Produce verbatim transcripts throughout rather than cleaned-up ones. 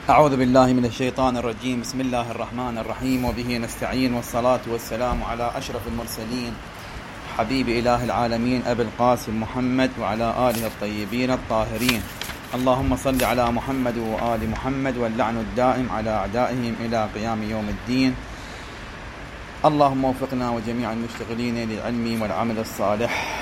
أعوذ بالله من الشيطان الرجيم. بسم الله الرحمن الرحيم، وبه نستعين، والصلاة والسلام على أشرف المرسلين حبيب إله العالمين أبي القاسم محمد وعلى آله الطيبين الطاهرين. اللهم صل على محمد وآل محمد، واللعن الدائم على أعدائهم إلى قيام يوم الدين. اللهم وفقنا وجميع المشتغلين للعلم والعمل الصالح.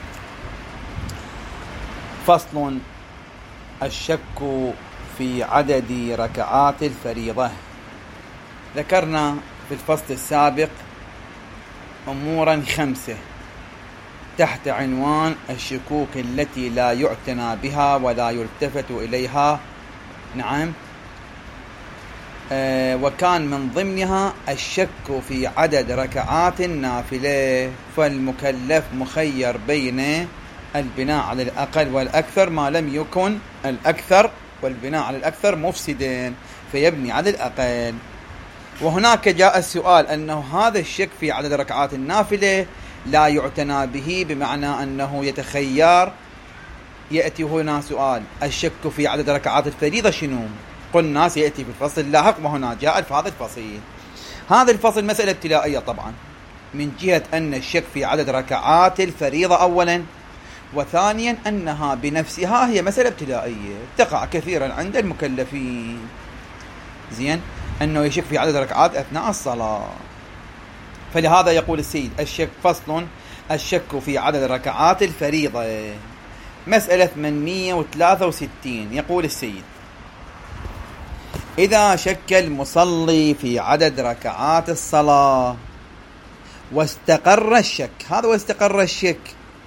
فصل: الشك في عدد ركعات الفريضة. ذكرنا في الفصل السابق أمورا خمسة تحت عنوان الشكوك التي لا يعتنى بها ولا يلتفت إليها. نعم. آه وكان من ضمنها الشك في عدد ركعات النافلة، فالمكلف مخير بين البناء على الأقل والأكثر ما لم يكن الأكثر والبناء على الأكثر مفسدين، فيبني على الأقل. وهناك جاء السؤال أنه هذا الشك في عدد ركعات النافلة لا يعتنى به، بمعنى أنه يتخير. يأتي هنا سؤال: الشك في عدد ركعات الفريضة شنو؟ قلنا سيأتي في الفصل اللاحق، وهنا جاء في هذا الفصل. هذا الفصل مسألة ابتلائية طبعا، من جهة أن الشك في عدد ركعات الفريضة أولا، وثانيا أنها بنفسها هي مسألة ابتلائية تقع كثيرا عند المكلفين. زين، أنه يشك في عدد ركعات أثناء الصلاة. فلهذا يقول السيد: الشك فصل: الشك في عدد ركعات الفريضة. مسألة ثمانمئة وثلاثة وستين. يقول السيد: إذا شك المصلي في عدد ركعات الصلاة واستقر الشك. هذا واستقر الشك.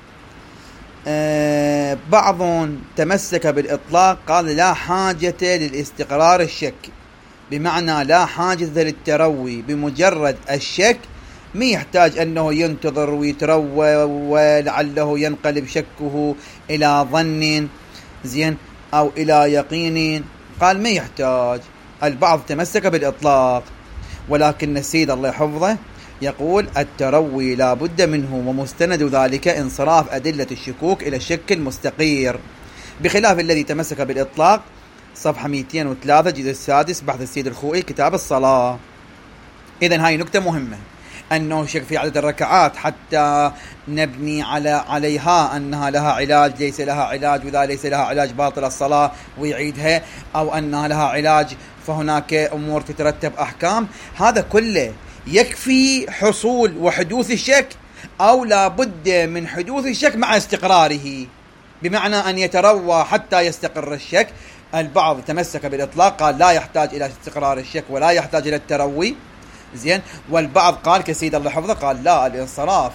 آه بعض تمسك بالإطلاق، قال لا حاجة للاستقرار الشك، بمعنى لا حاجة للتروي. بمجرد الشك ما يحتاج أنه ينتظر ويتروى ولعله ينقلب شكه إلى ظن زين أو إلى يقين. قال ما يحتاج. البعض تمسك بالإطلاق، ولكن السيد الله يحفظه يقول التروي لا بد منه، ومستند ذلك انصراف أدلة الشكوك إلى الشك المستقير، بخلاف الذي تمسك بالإطلاق. صفحة مئتين وثلاثة جزء السادس، بحث السيد الخوئي، كتاب الصلاة. إذن هاي نكتة مهمة، أنه شك في عدد الركعات حتى نبني على عليها أنها لها علاج، ليس لها علاج، وإذا ليس لها علاج باطل الصلاة ويعيدها، أو أنها لها علاج فهناك أمور تترتب أحكام. هذا كله يكفي حصول وحدوث الشك، أو لا بد من حدوث الشك مع استقراره، بمعنى أن يتروى حتى يستقر الشك. البعض تمسك بالإطلاق، قال لا يحتاج إلى استقرار الشك ولا يحتاج إلى التروي. زين. والبعض قال كسيد الله حفظه، قال لا، الانصراف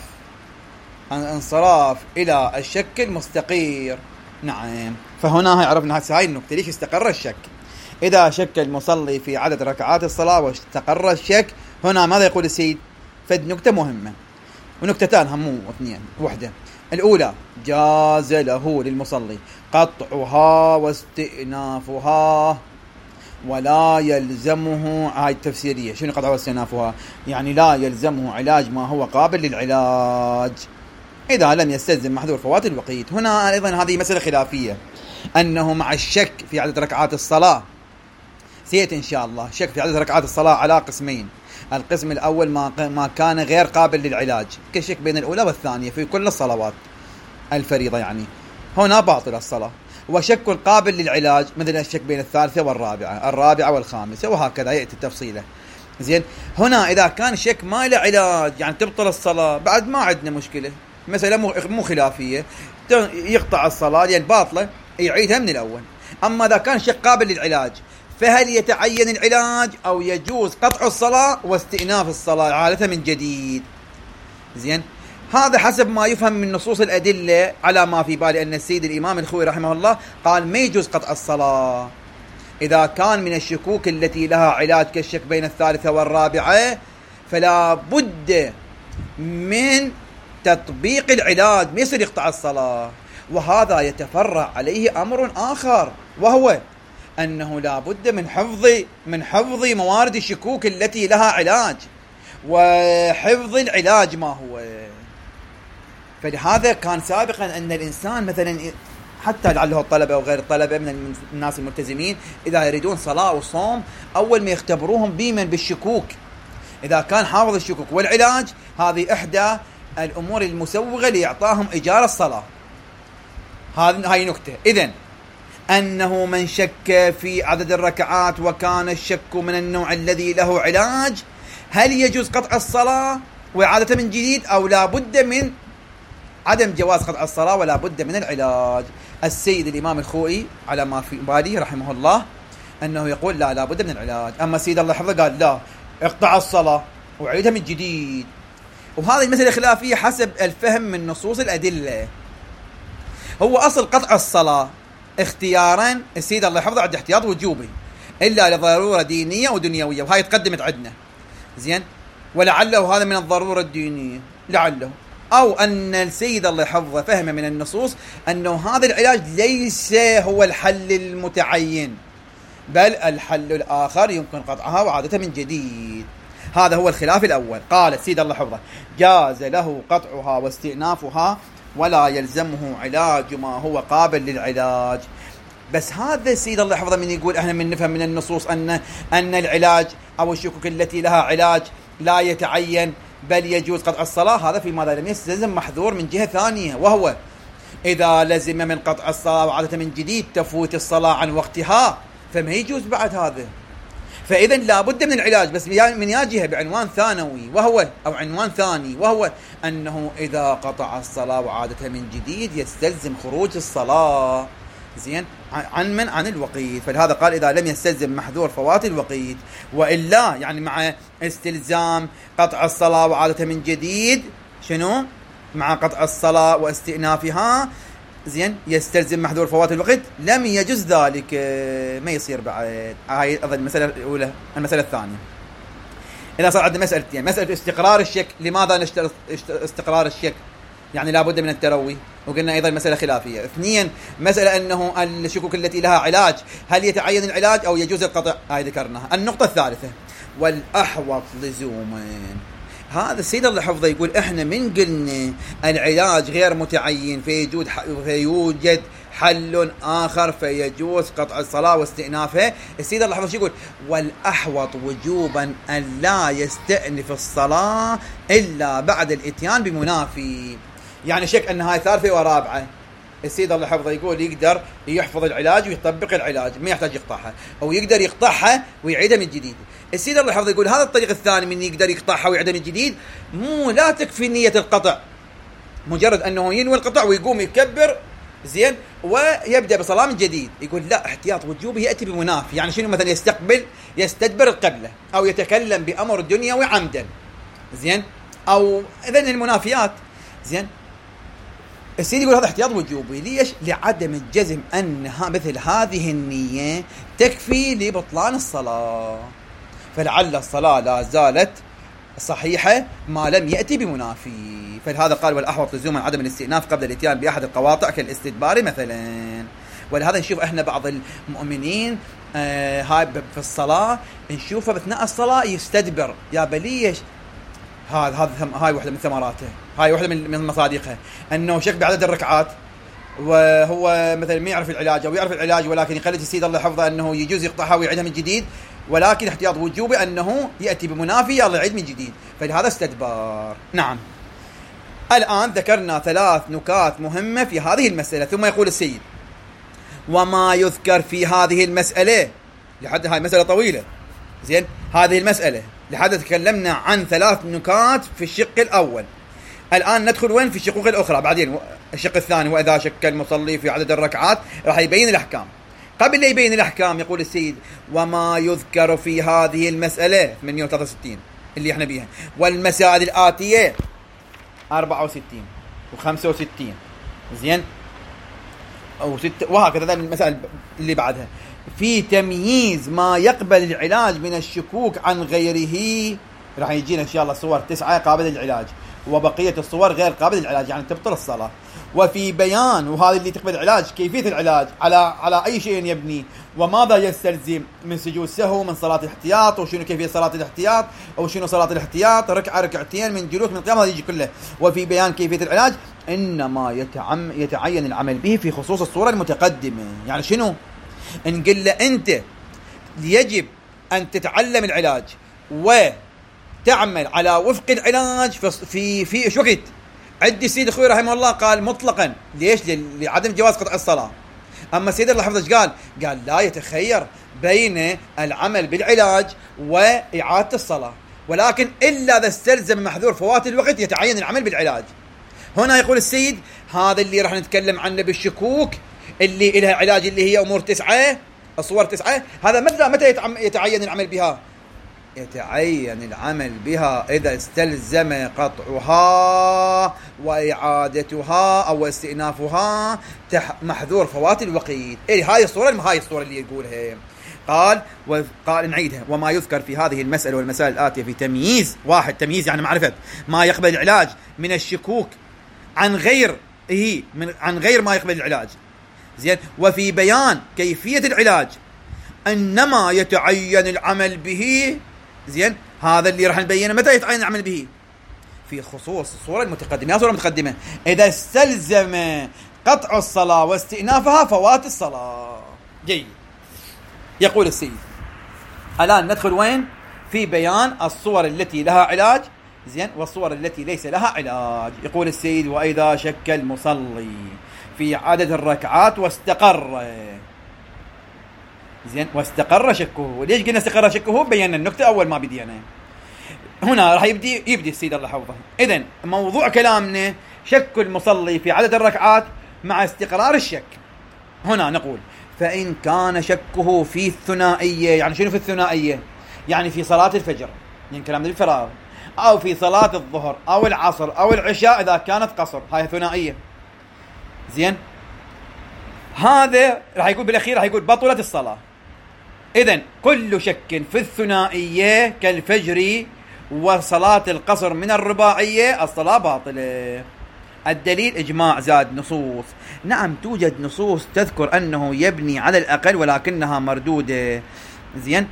الانصراف إلى الشك المستقير. نعم. فهنا عرفنا هاي النقطة، ليش استقر الشك. إذا شك المصلي في عدد ركعات الصلاة واستقر الشك، هنا ماذا يقول السيد؟ فد نكتة مهمة، ونكتتان هم اثنين. وحدة الأولى: جاز له للمصلي قطعها واستئنافها ولا يلزمه. هاي التفسيرية. شنو قطعها واستئنافها؟ يعني لا يلزمه علاج ما هو قابل للعلاج إذا لم يستلزم محذور فوات الوقيت. هنا أيضا هذه مسألة خلافية، أنه مع الشك في عدد ركعات الصلاة سيأتي إن شاء الله. شك في عدد ركعات الصلاة على قسمين: القسم الأول ما ما كان غير قابل للعلاج، كشك بين الأولى والثانية في كل الصلوات الفريضة، يعني هنا باطل الصلاة. وشك قابل للعلاج مثل الشك بين الثالثة والرابعة، الرابعة والخامسة، وهكذا يأتي التفصيلة. زين. هنا إذا كان شك ما له علاج، يعني تبطل الصلاة، بعد ما عندنا مشكلة، مسألة مو خلافية، يقطع الصلاة لأن باطلة، يعيدها من الأول. أما إذا كان شك قابل للعلاج، فهل يتعين العلاج أو يجوز قطع الصلاة واستئناف الصلاة عادة من جديد؟ زين. هذا حسب ما يفهم من نصوص الأدلة، على ما في بالي أن السيد الإمام الخوئي رحمه الله قال ما يجوز قطع الصلاة إذا كان من الشكوك التي لها علاج، كالشك بين الثالثة والرابعة، فلا بد من تطبيق العلاج، ما يصير يقطع الصلاة. وهذا يتفرع عليه أمر آخر، وهو أنه لا بد من حفظ من حفظ موارد الشكوك التي لها علاج، وحفظ العلاج ما هو. فلهذا كان سابقا أن الإنسان مثلا حتى لعله الطلبة وغير الطلبة من الناس الملتزمين إذا يريدون صلاة وصوم أول ما يختبروهم بيمن بالشكوك، إذا كان حافظ الشكوك والعلاج، هذه إحدى الأمور المسوغة لإعطاهم إجارة الصلاة. هذه هاي نكتة. إذن أنه من شك في عدد الركعات وكان الشك من النوع الذي له علاج، هل يجوز قطع الصلاة وإعادة من جديد أو لا بد من عدم جواز قطع الصلاة ولا بد من العلاج؟ السيد الإمام الخوئي على ما في بالي رحمه الله أنه يقول لا لا بد من العلاج. أما السيد الله يحفظه قال لا اقطع الصلاة وعيدها من جديد. وهذه المسألة خلافية حسب الفهم من نصوص الأدلة. هو أصل قطع الصلاة اختيارا السيد الله يحفظه عند احتياط وجوبي إلا لضرورة دينية ودنيوية، وهاي تقدمت عندنا زين، ولعله هذا من الضرورة الدينية لعله، أو أن السيد الله يحفظه فهم من النصوص أنه هذا العلاج ليس هو الحل المتعين، بل الحل الآخر يمكن قطعها وعادتها من جديد. هذا هو الخلاف الأول. قال السيد الله يحفظه جاز له قطعها واستئنافها ولا يلزمه علاج ما هو قابل للعلاج. بس هذا السيد الله يحفظه من يقول احنا من نفهم من النصوص أن أن العلاج أو الشكوك التي لها علاج لا يتعين بل يجوز قطع الصلاة، هذا في ماذا لم يستلزم محذور من جهة ثانية، وهو إذا لزم من قطع الصلاة وعادة من جديد تفوت الصلاة عن وقتها فما يجوز بعد هذا. فإذا لا بد من العلاج بس من ياجهه بعنوان ثانوي وهو أو عنوان ثاني، وهو أنه إذا قطع الصلاة وعادتها من جديد يستلزم خروج الصلاة زين عن من عن الوقيت. فلهذا قال إذا لم يستلزم محذور فوات الوقيت، وإلا يعني مع استلزام قطع الصلاة وعادتها من جديد شنو مع قطع الصلاة واستئنافها زين يستلزم محذور فوات الوقت لم يجوز ذلك، ما يصير بعد. هاي أظن المسألة الأولى. المسألة الثانية إذا صار عندنا مسألتين، مسألة استقرار الشك، لماذا نشترط استقرار الشك؟ يعني لابد من التروي، وقلنا أيضا مسألة خلافية. اثنين مسألة أنه الشكوك التي لها علاج هل يتعين العلاج أو يجوز القطع، هاي ذكرناها. النقطة الثالثة والأحوط لزوما، هذا السيد الله حفظه يقول احنا من قلنا العلاج غير متعين فيوجد فيوجد حل آخر فيجوز قطع الصلاة واستئنافها. السيد الله حفظه يقول والأحوط وجوبا أن لا يستأنف الصلاة إلا بعد الإتيان بمنافي. يعني شك أن هاي ثالثة ورابعة. السيد الله حفظه يقول يقدر يحفظ العلاج ويطبق العلاج ما يحتاج يقطعها، أو يقدر يقطعها ويعيدها من جديد. السيد الله حفظه يقول هذا الطريق الثاني من يقدر يقطعها ويعيدها من جديد مو لا تكفي نية القطع، مجرد أنه ينوي القطع ويقوم يكبر زين ويبدأ بصلاة من جديد. يقول لا احتياط وجوبي يأتي بمنافي. يعني شنو؟ مثلا يستقبل يستدبر القبلة أو يتكلم بأمر دنيوي عمدا زين، أو إذن المنافيات زين. السيد يقول هذا احتياط وجوبي. ليش؟ لعدم الجزم أن مثل هذه النية تكفي لبطلان الصلاة، فلعل الصلاة لا زالت صحيحة ما لم يأتي بمنافي. فلهذا قال والأحوط لزوما عدم الاستئناف قبل الاتيان بأحد القواطع كالاستدبار مثلا. ولهذا نشوف احنا بعض المؤمنين آه هاي في الصلاة نشوفه أثناء الصلاة يستدبر. يا بليش هذا هذا هاي واحدة من ثمراته، هاي واحدة من مصادقها أنه شك بعدد الركعات وهو مثلا ما يعرف العلاج أو يعرف العلاج ولكن يقلد السيد الله حفظه أنه يجوز يقطعها ويعيدها من جديد، ولكن احتياط وجوبي أنه يأتي بمنافي يلا يعيد من جديد، فلهذا استدبار. نعم. الآن ذكرنا ثلاث نكات مهمة في هذه المسألة. ثم يقول السيد وما يذكر في هذه المسألة لحد هاي مسألة طويلة زين. هذه المسألة لحد تكلمنا عن ثلاث نكات في الشق الأول. الآن ندخل وين؟ في الشقوق الأخرى بعدين. الشق الثاني وإذا شك المصلي في عدد الركعات راح يبين الأحكام. قبل لا يبين الأحكام يقول السيد وما يذكر في هذه المسألة ثمانية وثلاثين وستين اللي احنا بيها، والمسائل الآتية أربعة وستين وخمسة وستين زين أو ستة وهكذا المسائل اللي بعدها في تمييز ما يقبل العلاج من الشكوك عن غيره. راح يجينا إن شاء الله صور تسعة قابل للعلاج وبقية الصور غير قابل للعلاج يعني تبطل الصلاة. وفي بيان وهذا اللي تقبل العلاج كيفية العلاج على على أي شيء يبني وماذا يستلزم من سجود سهو من صلاة الاحتياط وشنو كيفية صلاة الاحتياط أو شنو صلاة الاحتياط ركعة ركعتين من جلوس من قيام، هذا يجي كله. وفي بيان كيفية العلاج إنما يتعم يتعين العمل به في خصوص الصورة المتقدمة. يعني شنو؟ إن قل له أنت يجب أن تتعلم العلاج وتعمل على وفق العلاج في في إيش وقت؟ عندي سيد أخوي رحمه الله قال مطلقا. ليش؟ لعدم جواز قطع الصلاة. أما سيد الله حفظه قال قال لا، يتخير بين العمل بالعلاج وإعادة الصلاة، ولكن إلا إذا استلزم محذور فوات الوقت يتعين العمل بالعلاج. هنا يقول السيد هذا اللي راح نتكلم عنه بالشكوك اللي لها علاج، اللي هي أمور تسعة، الصور تسعة، هذا متى متى يتعين العمل بها؟ يتعين العمل بها إذا استلزم قطعها وإعادتها أو استئنافها محذور فوات الوقت. إيه هاي الصورة هاي الصورة اللي يقولها. قال وقال نعيدها: وما يذكر في هذه المسألة والمسائل الآتية في تمييز واحد، تمييز يعني معرفة ما يقبل العلاج من الشكوك عن غير هي من عن غير ما يقبل العلاج، زين، وفي بيان كيفية العلاج إنما يتعين العمل به، زين، هذا اللي راح نبينه متى يتعين العمل به في خصوص الصورة المتقدمة. يا صورة متقدمة إذا استلزم قطع الصلاة واستئنافها فوات الصلاة. جيد. يقول السيد الآن ندخل وين؟ في بيان الصور التي لها علاج، زين، والصور التي ليس لها علاج. يقول السيد: وإذا شك المصلي في عدد الركعات واستقر، زين، واستقر شكه. ليش قلنا استقر شكه؟ بينا النكتة أول ما بدينا. هنا راح يبدي يبدي السيد الله حفظه. إذن موضوع كلامنا شك المصلي في عدد الركعات مع استقرار الشك. هنا نقول: فإن كان شكه في الثنائية. يعني شنو في الثنائية؟ يعني في صلاة الفجر، يعني كلام الفراغ، أو في صلاة الظهر أو العصر أو العشاء إذا كانت قصر، هاي ثنائية، زين. هذا راح يقول بالأخير راح يقول بطلت الصلاة. إذن كل شك في الثنائية كالفجر وصلاة القصر من الرباعية الصلاة باطلة. الدليل إجماع زاد نصوص. نعم توجد نصوص تذكر أنه يبني على الأقل ولكنها مردودة، زين،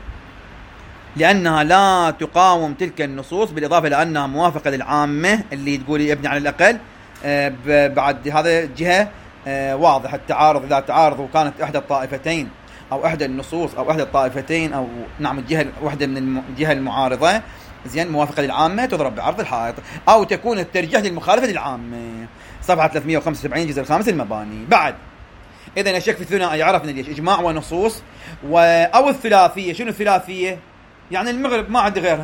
لأنها لا تقاوم تلك النصوص، بالإضافة لأنها موافقة للعامة اللي تقول يبني على الأقل. آه بعد هذا جهة آه واضح التعارض، إذا تعارض وكانت إحدى الطائفتين أو إحدى النصوص أو إحدى الطائفتين أو نعم الجهة واحدة من الجهة المعارضة، زين، موافقة للعامة تضرب بعرض الحائط، أو تكون الترجيح للمخالفة للعامة. صفحة ثلاثمئة وخمسة وسبعين جزء الخامس المباني. بعد إذن الشك في الثنائي عرفنا ليش إجماع ونصوص. و... أو الثلاثية. شنو الثلاثية؟ يعني المغرب ما عندي غيرها.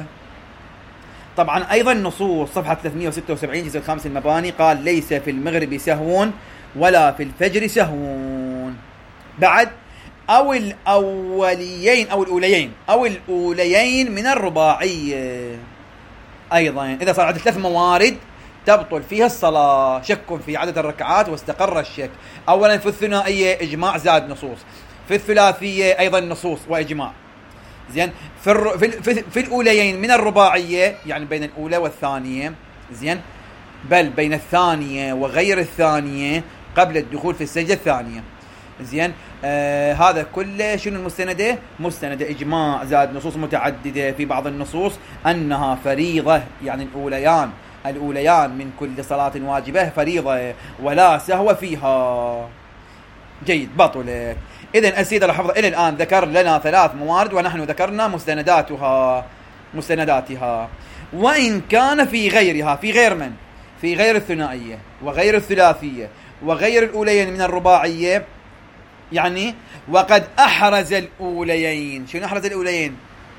طبعا أيضا نصوص صفحة ثلاثمئة وستة وسبعين جزء الخامس المباني قال: ليس في المغرب سهو ولا في الفجر سهو. بعد أو الأوليين أو الأوليين أو الأوليين من الرباعية. أيضا إذا صار عندك ثلاث موارد تبطل فيها الصلاة. شك في عدد الركعات واستقر الشك. أولا في الثنائية إجماع زاد نصوص، في الثلاثية أيضا نصوص وإجماع، زين. في, الر... في, في, في الأوليين من الرباعية يعني بين الأولى والثانية، زين، بل بين الثانية وغير الثانية قبل الدخول في السجدة الثانية، زين. آه هذا كله شنو المستندة؟ مستندة إجماع زاد نصوص متعددة. في بعض النصوص أنها فريضة، يعني الأوليان الأوليان من كل صلاة واجبة فريضة ولا سهو فيها. جيد، بطلت. إذن السيد الحفظ إلى الآن ذكر لنا ثلاث موارد ونحن ذكرنا مستنداتها مستنداتها وإن كان في غيرها. في غير من؟ في غير الثنائية وغير الثلاثية وغير الأوليين من الرباعية، يعني وقد أحرز الأوليين. شنو أحرز الأوليين؟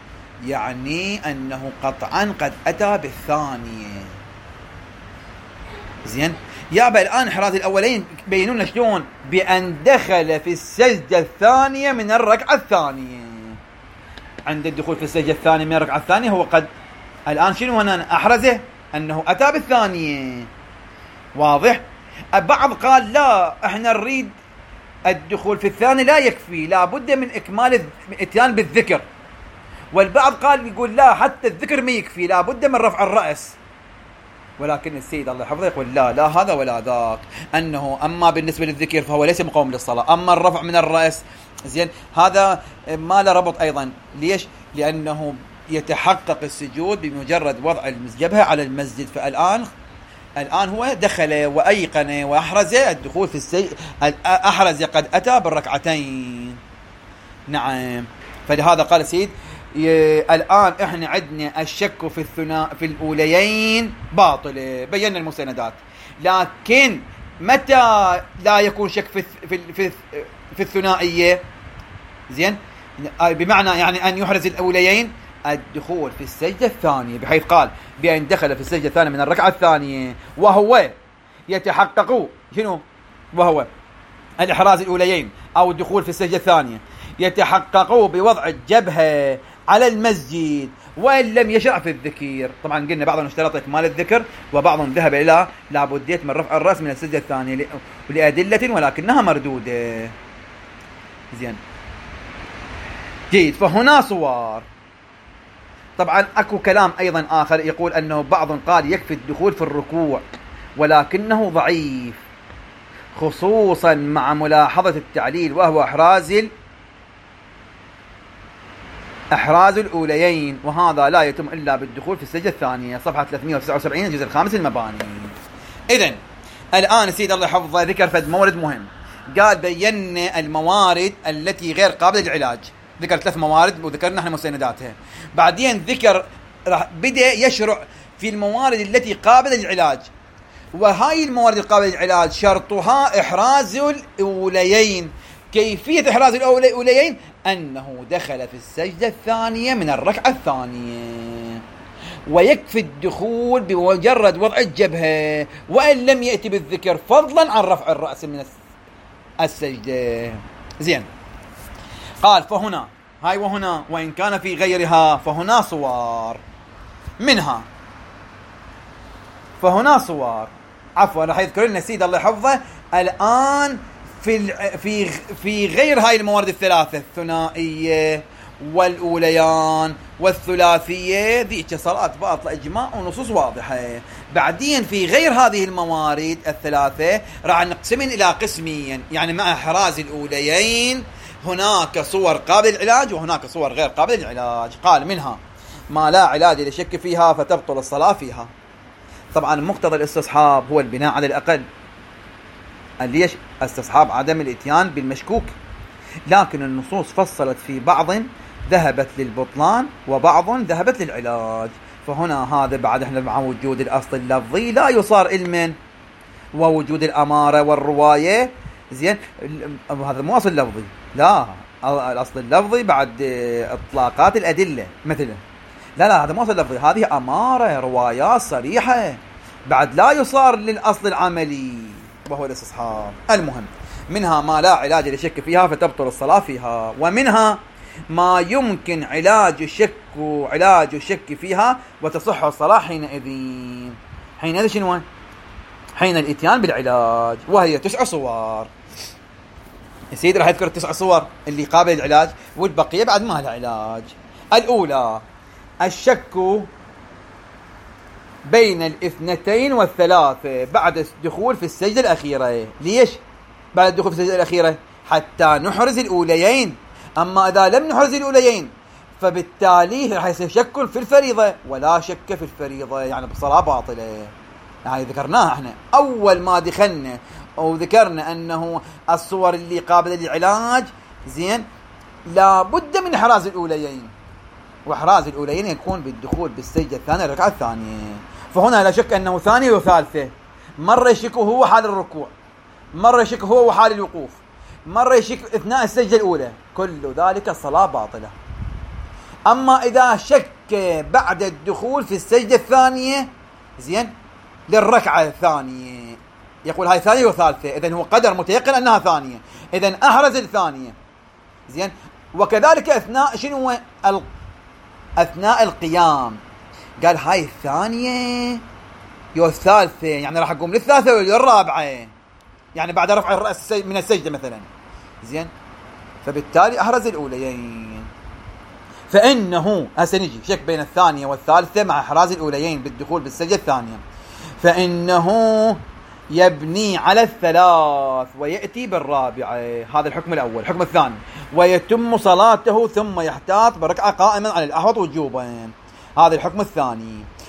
يعني أنه قطعا قد أتى بالثانية، زين. يابا الآن إحراز الأولين بينونا شلون؟ بأن دخل في السجدة الثانية من الركعة الثانية. عند الدخول في السجدة الثانية من الركعة الثانية هو قد الآن شنو هنا أحرزه؟ أنه أتى بالثانية. واضح؟ بعض قال لا، احنا نريد الدخول في الثاني لا يكفي، لا بد من إكمال الاتيان بالذكر. والبعض قال يقول لا، حتى الذكر ما يكفي، لا بد من رفع الرأس. ولكن السيد الله يحفظه يقول لا لا هذا ولا ذاك، أنه أما بالنسبة للذكر فهو ليس مقوم للصلاة، أما الرفع من الرأس، زين، هذا ما له ربط أيضا. ليش؟ لأنه يتحقق السجود بمجرد وضع الجبهة على المسجد. فالآن الآن هو دخل وأيقن وأحرز الدخول في السجدة، أحرز قد أتى بالركعتين. نعم. فلهذا قال سيد الآن إحنا عندنا الشك في الثناء في الأوليين باطل، بينا المسندات. لكن متى لا يكون شك في في في, في الثنائية؟ زين، بمعنى يعني أن يحرز الأوليين الدخول في السجدة الثانية، بحيث قال بأن دخل في السجدة الثانية من الركعة الثانية وهو يتحقق شنو؟ وهو الإحراز الأوليين أو الدخول في السجدة الثانية يتحقق بوضع الجبهة على المسجد وإن لم يشرع في الذكر. طبعا قلنا بعضهم اشترط إكمال الذكر وبعضهم ذهب إلى لابدية من رفع الرأس من السجدة الثانية لأدلة ولكنها مردودة. زين جيد. فهنا صور. طبعا أكو كلام أيضا آخر يقول أنه بعض قال يكفي الدخول في الركوع ولكنه ضعيف، خصوصا مع ملاحظة التعليل وهو إحراز إحراز الأوليين، وهذا لا يتم إلا بالدخول في السجدة الثانية. صفحة ثلاثمئة وتسعة وسبعين الجزء الخامس المباني. إذن الآن سيد الله يحفظه ذكر فد مورد مهم، قال بينا الموارد التي غير قابلة للعلاج، ذكر ثلاث موارد وذكرنا احنا مسنداتها. بعدين ذكر راح بدأ يشرع في الموارد التي قابلة للعلاج، وهاي الموارد القابلة للعلاج شرطها إحراز الأوليين. كيفية إحراز الأوليين أنه دخل في السجدة الثانية من الركعة الثانية، ويكفي الدخول بمجرد وضع الجبهة وإن لم يأتي بالذكر فضلا عن رفع الرأس من السجدة. زين. قال فهنا هاي وهنا وإن كان في غيرها فهنا صور منها. فهنا صور عفوا راح يذكر لنا سيد الله يحفظه الآن في في في غير هاي الموارد الثلاثة، الثنائية والأوليان والثلاثية، ذيك صلاة باطلة إجماع ونصوص واضحة. بعدين في غير هذه الموارد الثلاثة راح نقسمين إلى قسمين، يعني مع إحراز الأوليين هناك صور قابلة للعلاج وهناك صور غير قابلة للعلاج. قال منها ما لا علاج لشك فيها فتبطل الصلاة فيها. طبعا مقتضى الاستصحاب هو البناء على الأقل، ليش استصحاب عدم الاتيان بالمشكوك، لكن النصوص فصلت في بعض ذهبت للبطلان وبعض ذهبت للعلاج. فهنا هذا بعد احنا مع وجود الأصل اللفظي لا يصار علما، ووجود الأمارة والرواية. زين، هذا مو أصل لفظي، لا الأصل اللفظي بعد إطلاقات الأدلة مثلا، لا لا هذا مو أصل لفظي، هذه أمارة روايات صريحة بعد لا يصار للأصل العملي وهو الاستصحاب. المهم منها ما لا علاج لشك فيها فتبطل الصلاة فيها، ومنها ما يمكن علاج الشك علاج الشك فيها وتصح الصلاة حينئذ. حينئذ شنو؟ حين الاتيان بالعلاج، وهي تسع صور. السيد راح يذكر التسع صور اللي قابل العلاج والبقية بعد ما لها علاج. الأولى الشك بين الاثنتين والثلاثة بعد الدخول في السجدة الأخيرة. ليش بعد الدخول في السجدة الأخيرة؟ حتى نحرز الأوليين. أما إذا لم نحرز الأوليين فبالتالي راح يصير شك في الفريضة، ولا شك في الفريضة يعني بصلاة باطلة. هاي ذكرناها احنا أول ما دخلنا، أو ذكرنا أنه الصور اللي قابلة للعلاج زين لابد من إحراز الأوليين، وإحراز الأوليين يكون بالدخول بالسجدة الثانية الركعة الثانية. فهنا لا شك أنه ثانية وثالثة، مرة يشك هو حال الركوع، مرة يشك هو حال الوقوف، مرة يشك أثناء السجدة الأولى، كل ذلك الصلاة باطلة. أما إذا شك بعد الدخول في السجدة الثانية زين للركعة الثانية، يقول هاي ثانية وثالثة، إذن هو قدر متيقن أنها ثانية، إذن أحرز الثانية زين. وكذلك أثناء شنو ال... أثناء القيام قال هاي الثانية يو الثالثة، يعني راح أقوم للثالثة والرابعة، يعني بعد رفع الرأس من السجدة مثلا زين. فبالتالي أحرز الأوليين. فإنه هسه نجي شك بين الثانية والثالثة مع إحراز الأوليين بالدخول بالسجدة الثانية، فإنه يبني على الثلاث ويأتي بالرابعة. هذا الحكم الأول. الحكم الثاني ويتم صلاته ثم يحتاط بركعة قائما على الأحوط وجوبا. هذا الحكم الثاني.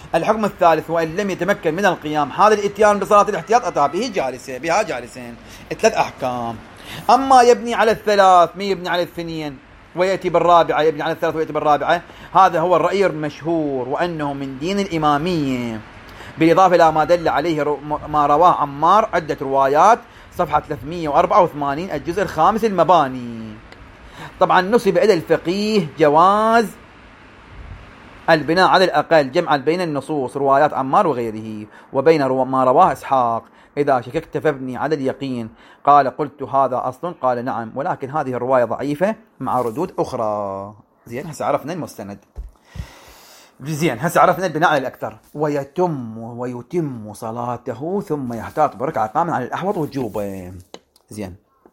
الحكم الثالث: وإن لم يتمكن من القيام حال الإتيان بصلاة الاحتياط أتى به جالسا، بها جالسين. ثلاث أحكام. أما يبني على الثلاث ما يبني على الاثنين ويأتي بالرابعة، يبني على الثلاث ويأتي بالرابعة، هذا هو الرأي المشهور، وأنه من دين الإمامية، بالإضافة إلى ما دل عليه ما رواه عمار، عدة روايات، صفحة ثلاثمئة وأربعة وثمانين الجزء الخامس المباني. طبعا نسب إلى الفقيه جواز البناء على الأقل جمعا بين النصوص روايات عمار وغيره وبين ما رواه إسحاق. إذا شككت فابني على اليقين. قال: قلت هذا أصل؟ قال: نعم، ولكن هذه الرواية ضعيفة مع ردود أخرى. زين، هسه عرفنا المستند. زين، هسه عرفنا البناء على الأكثر. ويتم ويتم صلاته ثم يحتاط بركعة قائما على الأحوط وجوبا. زين.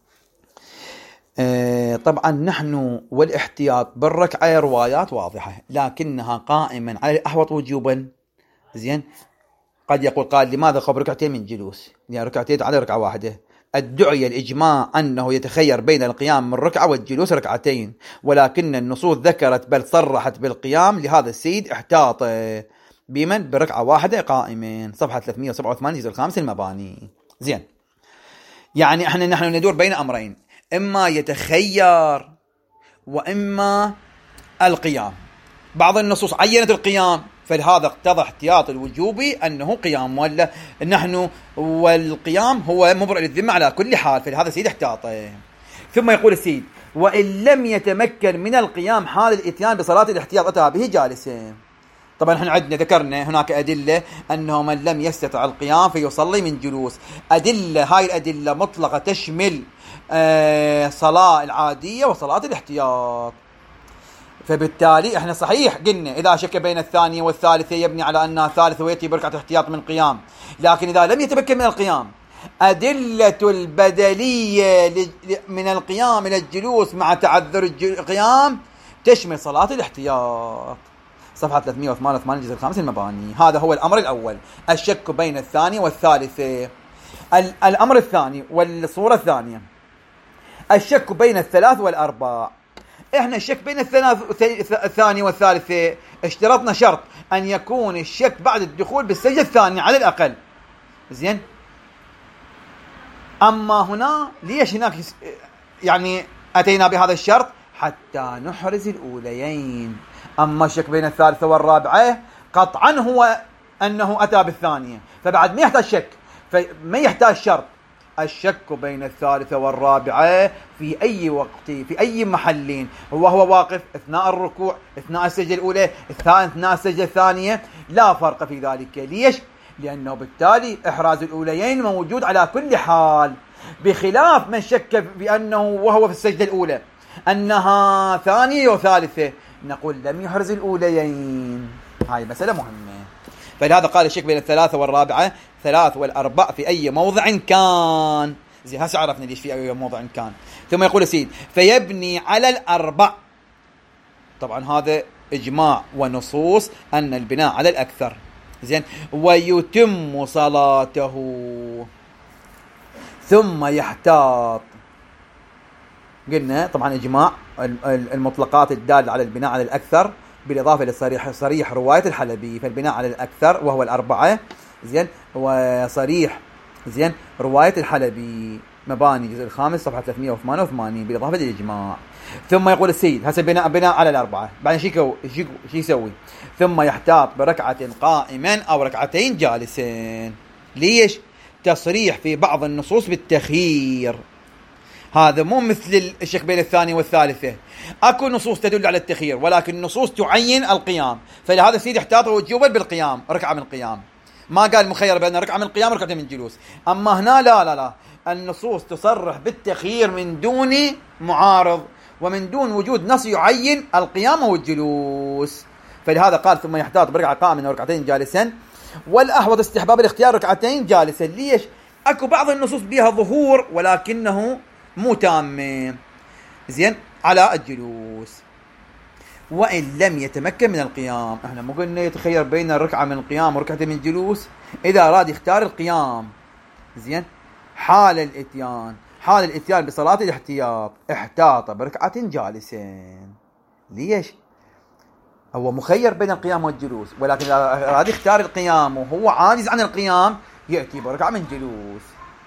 آه طبعا نحن والاحتياط بالركعة روايات واضحة، لكنها قائما على الأحوط وجوبا. زين. قد يقول قال: لماذا خب ركعتين من جلوس؟ يعني ركعتين على ركعة واحدة. الدعية الإجماع أنه يتخير بين القيام من ركعة والجلوس ركعتين، ولكن النصوص ذكرت بل صرحت بالقيام. لهذا السيد احتاط بمن بركعة واحدة قائمين. صفحة ثلاثمئة وسبعة وثمانين الجزء الخامس المباني. زين، يعني احنا نحن ندور بين أمرين: إما يتخير وإما القيام. بعض النصوص عينت القيام، فلهذا اقتضى احتياط الوجوبي أنه قيام، ولا نحن والقيام هو مبرئ للذمة على كل حال، فلهذا السيد احتاطه. ثم يقول السيد: وإن لم يتمكن من القيام حال الاتيان بصلاة الاحتياط أتى به جالسا. طبعا احنا عندنا ذكرنا هناك أدلة أنه من لم يستطع القيام فيصلي من جلوس. أدلة هاي الأدلة مطلقة تشمل آه صلاة العادية وصلاة الاحتياط. فبالتالي احنا صحيح قلنا إذا شك بين الثانية والثالثة يبني على أنها ثالثة ويأتي بركعة احتياط من قيام، لكن إذا لم يتمكن من القيام أدلة البدلية من القيام إلى الجلوس مع تعذر القيام تشمل صلاة الاحتياط. صفحة ثلاثمئة وثمانية وثمانين الجزء الخامس المباني. هذا هو الأمر الأول، الشك بين الثانية والثالثة. الأمر الثاني والصورة الثانية الشك بين الثلاث والأربع. احنا الشك بين الثلاث الثانية والثالثة اشترطنا شرط أن يكون الشك بعد الدخول بالسجدة الثانية على الأقل. زين. أما هنا ليش هناك يعني أتينا بهذا الشرط؟ حتى نحرز الأوليين. أما الشك بين الثالثة والرابعة قطعا هو أنه أتى بالثانية، فبعد ما يحتاج شك، فما يحتاج شرط. الشك بين الثالثة والرابعة في أي وقت في أي محلين، وهو واقف أثناء الركوع، أثناء السجدة الأولى، أثناء السجدة الثانية، لا فرق في ذلك. ليش؟ لأنه بالتالي إحراز الأوليين موجود على كل حال، بخلاف من شك بأنه وهو في السجدة الأولى أنها ثانية وثالثة، نقول لم يحرز الأوليين. هاي مسألة مهمة. فلهذا قال الشك بين الثلاثة والرابعة ثلاث والأربع في أي موضع كان. زي هسه عرفنا ليش في أي موضع كان. ثم يقول السيد: فيبني على الأربع. طبعا هذا إجماع ونصوص أن البناء على الأكثر. زين. ويتم صلاته ثم يحتاط. قلنا طبعا إجماع المطلقات الدالة على البناء على الأكثر، بالإضافة للصريح صريح رواية الحلبي، فالبناء على الأكثر وهو الأربعة. زين. وصريح زين رواية الحلبي مباني الجزء الخامس صفحة ثلاثمئة وثمانية وثمانين بالإضافة للإجماع. ثم يقول السيد: هسه بناء بناء على الأربعة، بعدين شو شو شو يسوي؟ ثم يحتاط بركعة قائما أو ركعتين جالسين. ليش؟ تصريح في بعض النصوص بالتخيير. هذا مو مثل الشك بين الثانية والثالثة، اكو نصوص تدل على التخيير ولكن نصوص تعين القيام، فلهذا السيد احتاط وجوبا بالقيام، ركعة من القيام. ما قال مخير بين ركعة من القيام وركعتين من الجلوس. اما هنا لا لا لا النصوص تصرح بالتخيير من دون معارض ومن دون وجود نص يعين القيام والجلوس، فلهذا قال: ثم يحتاط بركعة قائما وركعتين جالسا. والأحوط استحباب الاختيار ركعتين جالسا. ليش؟ اكو بعض النصوص بها ظهور ولكنه مو تام. زين. على الجلوس. وإن لم يتمكن من القيام، احنا مو قلنا يتخير بين الركعة من القيام وركعة من الجلوس؟ إذا أراد يختار القيام زين حال الاتيان حال الاتيان بصلاة الاحتياط احتاط بركعة جالسين. ليش؟ هو مخير بين القيام والجلوس، ولكن إذا أراد يختار القيام وهو عاجز عن القيام يأتي بركعة من جلوس.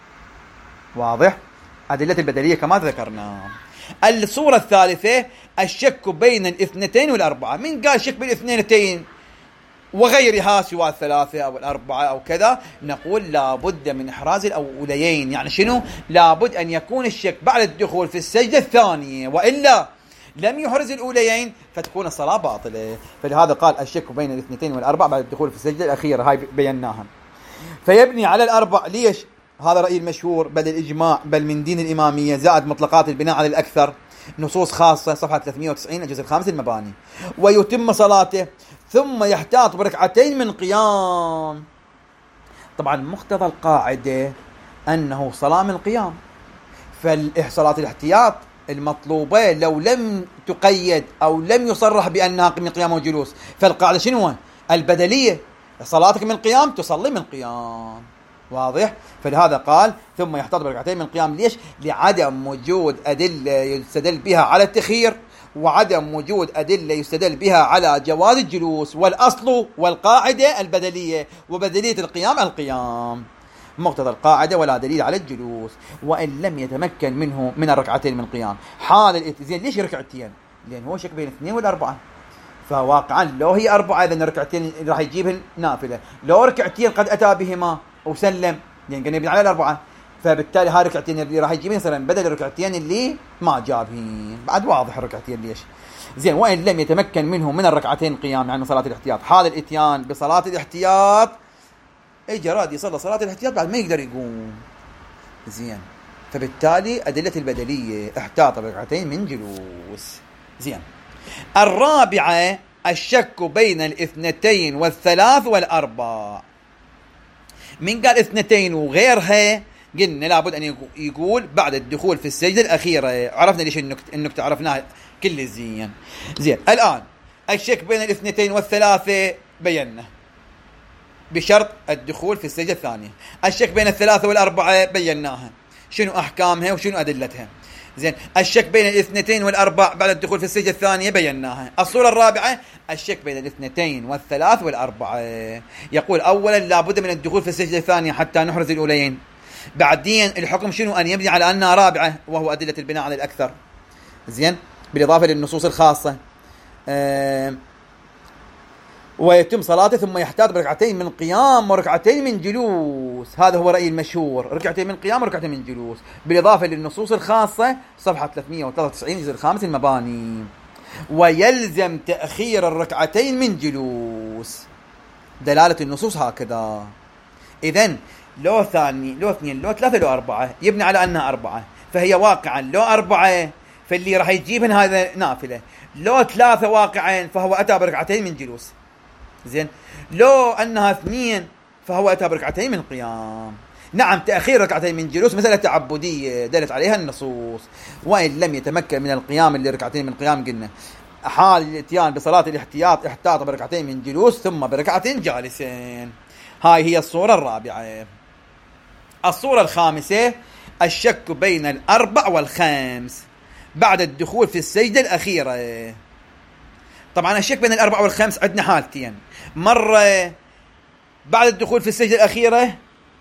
واضح؟ أدلة البدلية كما ذكرنا. الصورة الثالثة الشك بين الاثنتين والأربعة. من قال شك بين الاثنتين وغيرها سوى الثلاثة أو الأربعة أو كذا، نقول لابد من إحراز الأوليين. يعني شنو؟ لابد أن يكون الشك بعد الدخول في السجدة الثانية، وإلا لم يحرز الأوليين فتكون الصلاة باطلة. فلهذا قال الشك بين الاثنتين والأربعة بعد الدخول في السجدة الأخيرة، هاي بيناها. فيبني على الأربع. ليش؟ هذا رأي المشهور بل الإجماع بل من دين الإمامية زائد مطلقات البناء على الأكثر، نصوص خاصة صفحة ثلاثمائة وتسعين الجزء الخامس المباني. ويتم صلاته ثم يحتاط بركعتين من قيام. طبعا مقتضى القاعدة أنه صلاة من قيام، فالصلاة الاحتياط المطلوبة لو لم تقيد أو لم يصرح بأنها من قيام وجلوس، فالقاعدة شنو؟ البدلية، صلاتك من قيام تصلي من قيام. واضح؟ فلهذا قال ثم يحتاط بركعتين من قيام. ليش؟ لعدم وجود أدلة يستدل بها على التخيير، وعدم وجود أدلة يستدل بها على جواز الجلوس، والأصل والقاعدة البدلية، وبدلية القيام القيام، مقتضى القاعدة ولا دليل على الجلوس. وإن لم يتمكن منه من الركعتين من قيام حال الاتزين. ليش ركعتين؟ لأن هو شك بين اثنين والأربعة، فواقعا لو هي أربعة إذن الركعتين راح يجيبهن نافلة، لو ركعتين قد أتى بهما وسلم لأن كان يبني على الأربعة، فبالتالي هاي الركعتين اللي راح يجيبين مثلا بدل الركعتين اللي ما جابهن. بعد واضح الركعتين ليش. زين. وإن لم يتمكن منه من الركعتين قيام يعني صلاة الاحتياط، حال الاتيان بصلاة الاحتياط اجى راد يصلي صلاة الاحتياط بعد ما يقدر يقوم. زين. فبالتالي أدلة البدلية احتاط بركعتين من جلوس. زين. الرابعة الشك بين الاثنتين والثلاث والأربع. من قال اثنتين وغيرها قلنا لابد أن يقول بعد الدخول في السجدة الأخيرة. عرفنا ليش النكتة النكتة عرفناها كل زين. زين. الآن الشك بين الاثنتين والثلاثة بينا بشرط الدخول في السجدة الثانية. الشك بين الثلاثة والأربعة بيناها شنو أحكامها وشنو أدلتها. زين. الشك بين الاثنتين والأربع بعد الدخول في السجدة الثانية بيناها. الصورة الرابعة الشك بين الاثنتين والثلاث والأربعة. يقول أولا لابد من الدخول في السجدة الثانية حتى نحرز الأوليين. بعدين الحكم شنو؟ أن يبني على أنها رابعة، وهو أدلة البناء على الأكثر. زين. بالإضافة للنصوص الخاصة. أه ويتم صلاته ثم يحتاط بركعتين من قيام وركعتين من جلوس. هذا هو رأي المشهور، ركعتين من قيام وركعتين من جلوس، بالإضافة للنصوص الخاصة صفحة ثلاثمائة وثلاثة وتسعين الجزء الخامس المباني. ويلزم تأخير الركعتين من جلوس. دلالة النصوص هكذا. إذن لو ثاني لو اثنين لو ثلاثة لو أربعة يبني على أنها أربعة، فهي واقعا لو أربعة فاللي راح يجيبن هذا نافلة، لو ثلاثة واقعا فهو أتى بركعتين من جلوس. زين. لو أنها اثنين فهو أتى بركعتين من قيام. نعم تأخير ركعتين من جلوس مسألة تعبدية دلت عليها النصوص. وإن لم يتمكن من القيام اللي ركعتين من قيام قلنا حال الاتيان بصلاة الاحتياط احتاط بركعتين من جلوس ثم بركعتين جالسين. هاي هي الصورة الرابعة. الصورة الخامسة الشك بين الأربع والخامس بعد الدخول في السجدة الأخيرة. طبعا الشك بين الأربع والخامس عندنا حالتين، مرة بعد الدخول في السجدة الأخيرة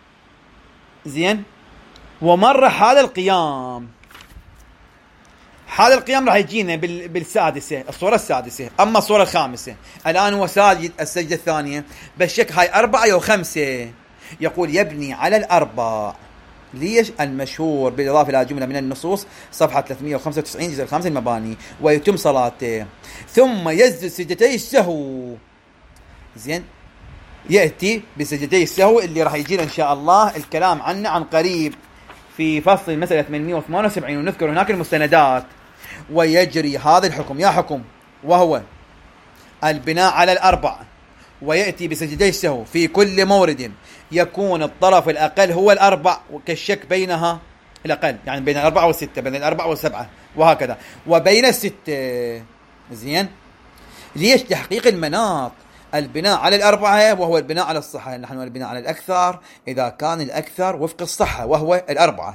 زين، ومرة حال القيام. حال القيام راح يجينا بالسادسة، الصورة السادسة. أما الصورة الخامسة الآن هو ساجد السجدة الثانية بالشك هاي أربعة أو خمسة، يقول يبني على الأربع. ليش؟ المشهور بالإضافة إلى جملة من النصوص صفحة ثلاثمائة وخمسة وتسعين جزء الخامس المباني. ويتم صلاته ثم يسجد سجدتي السهو. زين. يأتي بسجدتي السهو اللي راح يجينا إن شاء الله الكلام عنه عن قريب في فصل مسألة ثمانمائة وثمانية وسبعين، ونذكر هناك المستندات. ويجري هذا الحكم يا حكم وهو البناء على الأربع، ويأتي بسجدتي السهو في كل مورد يكون الطرف الأقل هو الأربع كالشك بينها الأقل، يعني بين الأربعة والستة، بين الأربعة والسبعة وهكذا، وبين الستة. زين. ليش؟ تحقيق المناط. البناء على الأربعة وهو البناء على الصحة، نحن البناء على الأكثر إذا كان الأكثر وفق الصحة وهو الأربعة،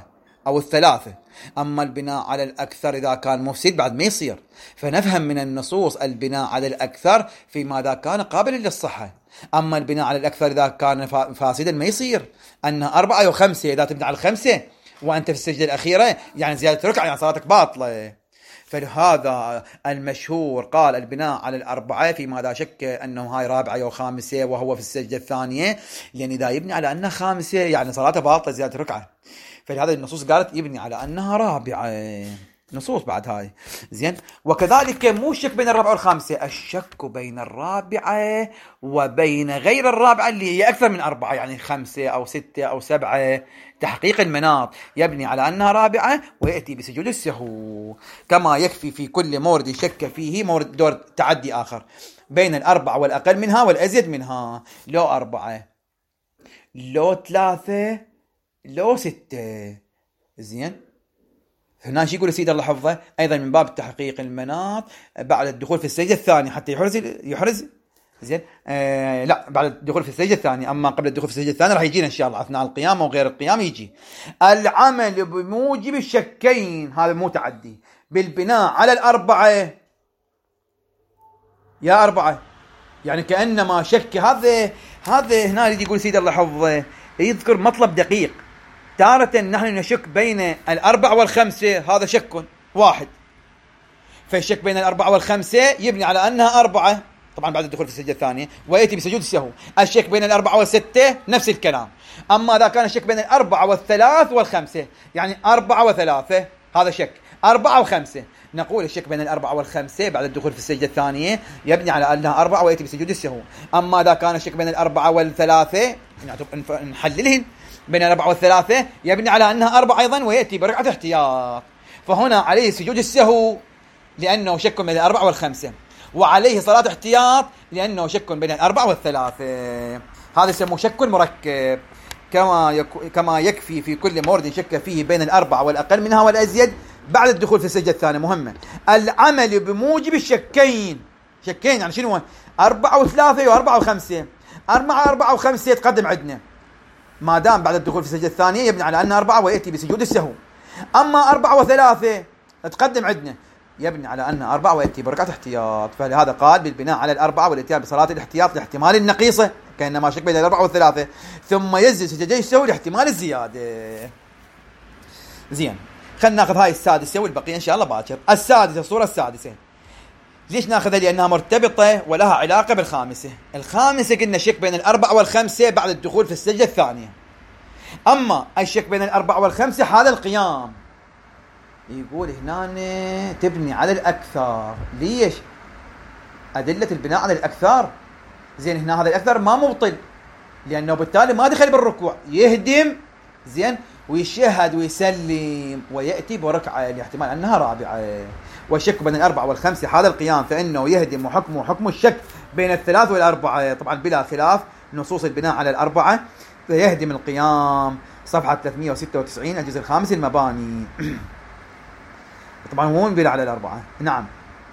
أو الثلاثة. أما البناء على الأكثر إذا كان مفسد بعد ما يصير. فنفهم من النصوص البناء على الأكثر فيما إذا كان قابل للصحة. أما البناء على الأكثر إذا كان فاسدا ما يصير. أنها أربعة وخمسة إذا تبني على الخمسة وأنت في السجدة الأخيرة يعني زيادة ركعة يعني صلاتك باطلة. فلهذا المشهور قال البناء على الأربعة فيما إذا شك أنه هاي رابعة أو خامسة وهو في السجدة الثانية، لأن إذا يبني على أنها خامسة يعني صلاته باطلة زيادة ركعة. فلهذا النصوص قالت يبني على أنها رابعة، نصوص بعد هاي زين. وكذلك مو الشك بين الرابعة والخامسة، الشك بين الرابعة وبين غير الرابعة اللي هي أكثر من أربعة يعني خمسة أو ستة أو سبعة. تحقيق المناط يبني على أنها رابعة ويأتي بسجود السهو، كما يكفي في كل مورد شك فيه مورد دور تعدي آخر بين الأربعة والأقل منها والأزيد منها. لو أربعة لو ثلاثة لو ستة زين. هنا شي يقول سيد الله حفظه أيضا من باب تحقيق المناط بعد الدخول في السجدة الثانية حتى يحرز يحرز زين. آه لا بعد الدخول في السجدة الثانية، أما قبل الدخول في السجدة الثانية راح يجينا إن شاء الله أثناء القيامة وغير القيامة يجي العمل بموجب الشكين. هذا مو تعدي بالبناء على الأربعة. يا أربعة يعني كأنما شك. هذا هذا هنا اللي يقول سيد الله حفظه يذكر مطلب دقيق. تارة نحن نشك بين الأربعة والخمسة، هذا شك واحد. فالشك بين الأربعة والخمسة يبني على أنها أربعة طبعا بعد الدخول في السجدة الثانية ويأتي بسجود السهو. الشك بين الأربعة والستة نفس الكلام. أما إذا كان الشك بين الأربعة والثلاث والخمسة يعني أربعة وثلاثة هذا شك. أربعة وخمسة نقول الشك بين الأربعة والخمسة بعد الدخول في السجدة الثانية يبني على أنها أربعة ويأتي بسجود السهو. أما إذا كان الشك بين الأربعة والثلاثة نحللهن بين الأربعة والثلاثة يبني على أنها أربعة أيضا ويأتي بركعة احتياط. فهنا عليه سجود السهو لأنه شك بين الأربعة والخمسة، وعليه صلاة احتياط لأنه شك بين الأربعة والثلاثة. هذا يسموه شك مركب. كما يك... كما يكفي في كل مورد شك فيه بين الأربعة والأقل منها والأزيد بعد الدخول في السجدة الثانية. مهمة العمل بموجب الشكين. شكين يعني شنو؟ أربعة وثلاثة وأربعة وخمسة. أربعة أربعة وخمسة يتقدم عندنا ما دام بعد الدخول في السجدة الثانية يبني على أنها أربعة ويأتي بسجود السهو. أما أربعة وثلاثة تقدم عندنا يبني على أنها أربعة ويأتي بركعة احتياط. فلهذا قال بالبناء على الأربعة والاتيان بصلاة الاحتياط لاحتمال النقيصة كأنما شك بين الأربعة والثلاثة، ثم يزيد سجدي السهو لاحتمال الزيادة. زين خلنا ناخذ هاي السادسة والبقية إن شاء الله باكر. السادسة الصورة السادسة ليش ناخذها؟ لأنها مرتبطة ولها علاقة بالخامسة. الخامسة قلنا شك بين الأربعة والخمسة بعد الدخول في السجدة الثانية. أما الشك بين الأربعة والخمسة حال القيام. يقول هنا تبني على الأكثر. ليش؟ أدلة البناء على الأكثر. زين هنا هذا الأكثر ما مبطل لأنه بالتالي ما دخل بالركوع، يهدم زين ويشهد ويسلم ويأتي بركعة لاحتمال أنها رابعة. والشك بين الأربعة والخمسة حال القيام فإنه يهدم وحكمه حكم الشك بين الثلاث والأربعة طبعا بلا خلاف نصوص البناء على الأربعة. فيهدم القيام صفحة ثلاثمائة وستة وتسعين الجزء الخامس المباني. طبعا هو بناء على الأربعة. نعم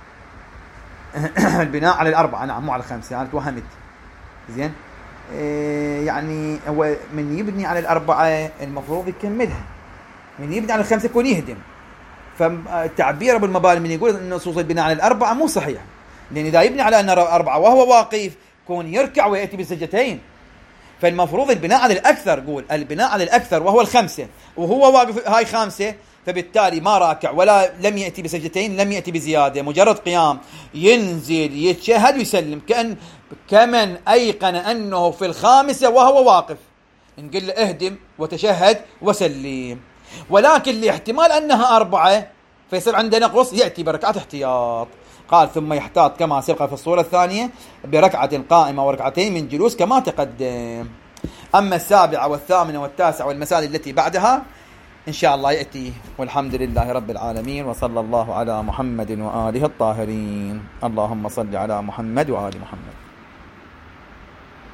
البناء على الأربعة نعم مو على الخمسة. أنا توهمت زين. إيه يعني هو من يبني على الأربعة المفروض يكملها، من يبني على الخمسة يكون يهدم. فالتعبير أبو المباني من يقول أن نصوص البناء على الأربعة مو صحيح، لأن إذا يبني على أنها أربعة وهو واقف يكون يركع ويأتي بسجدتين. فالمفروض البناء على الأكثر، قول البناء على الأكثر وهو الخمسة وهو واقف هاي خامسة، فبالتالي ما راكع ولا لم يأتي بسجدتين لم يأتي بزيادة، مجرد قيام ينزل يتشهد ويسلم كأن كمن أيقن أنه في الخامسة وهو واقف، نقول له اهدم وتشهد وسلم. ولكن لاحتمال أنها أربعة فيصير عندنا نقص يأتي بركعة احتياط. قال ثم يحتاط كما سبق في الصورة الثانية بركعة قائمة وركعتين من جلوس كما تقدم. أما السابعة والثامنة والتاسعة والمسائل التي بعدها إن شاء الله يأتي. والحمد لله رب العالمين، وصلى الله على محمد وآله الطاهرين. اللهم صل على محمد وآل محمد.